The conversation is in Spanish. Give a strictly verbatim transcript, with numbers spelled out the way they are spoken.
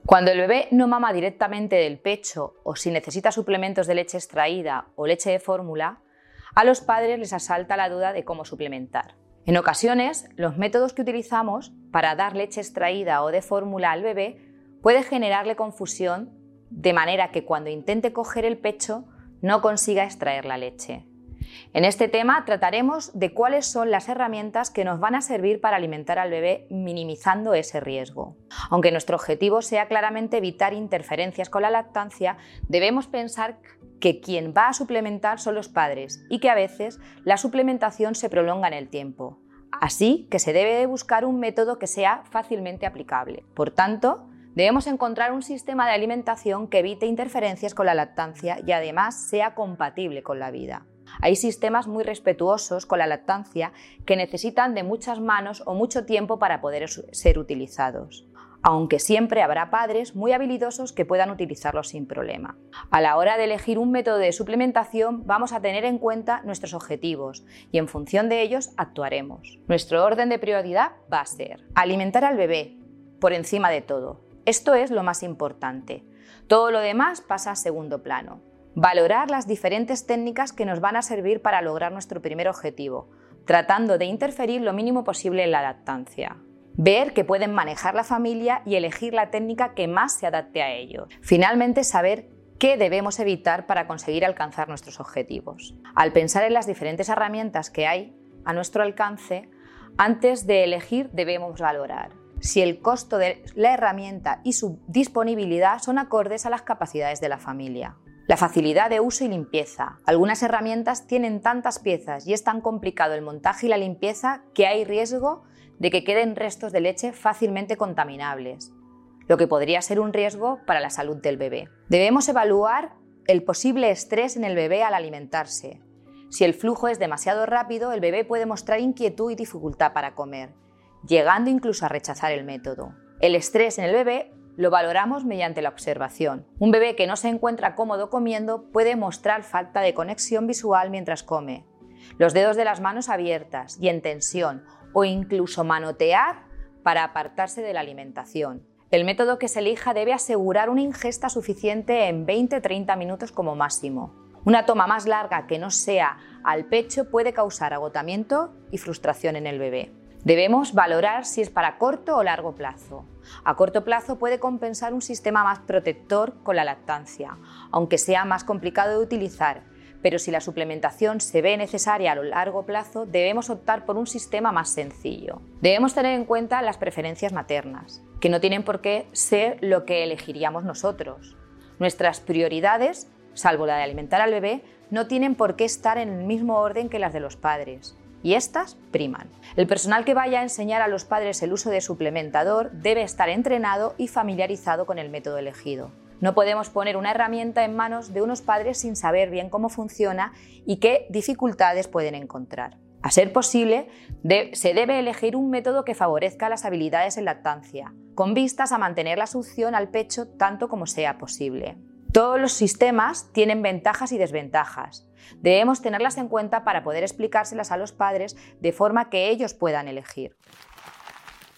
Cuando el bebé no mama directamente del pecho o si necesita suplementos de leche extraída o leche de fórmula, a los padres les asalta la duda de cómo suplementar. En ocasiones, los métodos que utilizamos para dar leche extraída o de fórmula al bebé puede generarle confusión, de manera que cuando intente coger el pecho no consiga extraer la leche. En este tema trataremos de cuáles son las herramientas que nos van a servir para alimentar al bebé minimizando ese riesgo. Aunque nuestro objetivo sea claramente evitar interferencias con la lactancia, debemos pensar que quien va a suplementar son los padres y que a veces la suplementación se prolonga en el tiempo. Así que se debe de buscar un método que sea fácilmente aplicable. Por tanto, debemos encontrar un sistema de alimentación que evite interferencias con la lactancia y además sea compatible con la vida. Hay sistemas muy respetuosos con la lactancia que necesitan de muchas manos o mucho tiempo para poder ser utilizados, aunque siempre habrá padres muy habilidosos que puedan utilizarlos sin problema. A la hora de elegir un método de suplementación vamos a tener en cuenta nuestros objetivos y en función de ellos actuaremos. Nuestro orden de prioridad va a ser alimentar al bebé por encima de todo. Esto es lo más importante. Todo lo demás pasa a segundo plano. Valorar las diferentes técnicas que nos van a servir para lograr nuestro primer objetivo, tratando de interferir lo mínimo posible en la lactancia. Ver que pueden manejar la familia y elegir la técnica que más se adapte a ellos. Finalmente, saber qué debemos evitar para conseguir alcanzar nuestros objetivos. Al pensar en las diferentes herramientas que hay a nuestro alcance, antes de elegir debemos valorar si el costo de la herramienta y su disponibilidad son acordes a las capacidades de la familia. La facilidad de uso y limpieza. Algunas herramientas tienen tantas piezas y es tan complicado el montaje y la limpieza que hay riesgo de que queden restos de leche fácilmente contaminables, lo que podría ser un riesgo para la salud del bebé. Debemos evaluar el posible estrés en el bebé al alimentarse. Si el flujo es demasiado rápido, el bebé puede mostrar inquietud y dificultad para comer, llegando incluso a rechazar el método. El estrés en el bebé lo valoramos mediante la observación. Un bebé que no se encuentra cómodo comiendo puede mostrar falta de conexión visual mientras come, los dedos de las manos abiertas y en tensión o incluso manotear para apartarse de la alimentación. El método que se elija debe asegurar una ingesta suficiente en veinte a treinta minutos como máximo. Una toma más larga que no sea al pecho puede causar agotamiento y frustración en el bebé. Debemos valorar si es para corto o largo plazo. A corto plazo puede compensar un sistema más protector con la lactancia, aunque sea más complicado de utilizar, pero si la suplementación se ve necesaria a largo plazo, debemos optar por un sistema más sencillo. Debemos tener en cuenta las preferencias maternas, que no tienen por qué ser lo que elegiríamos nosotros. Nuestras prioridades, salvo la de alimentar al bebé, no tienen por qué estar en el mismo orden que las de los padres. Y estas priman. El personal que vaya a enseñar a los padres el uso de suplementador debe estar entrenado y familiarizado con el método elegido. No podemos poner una herramienta en manos de unos padres sin saber bien cómo funciona y qué dificultades pueden encontrar. A ser posible, de, se debe elegir un método que favorezca las habilidades en lactancia, con vistas a mantener la succión al pecho tanto como sea posible. Todos los sistemas tienen ventajas y desventajas. Debemos tenerlas en cuenta para poder explicárselas a los padres de forma que ellos puedan elegir.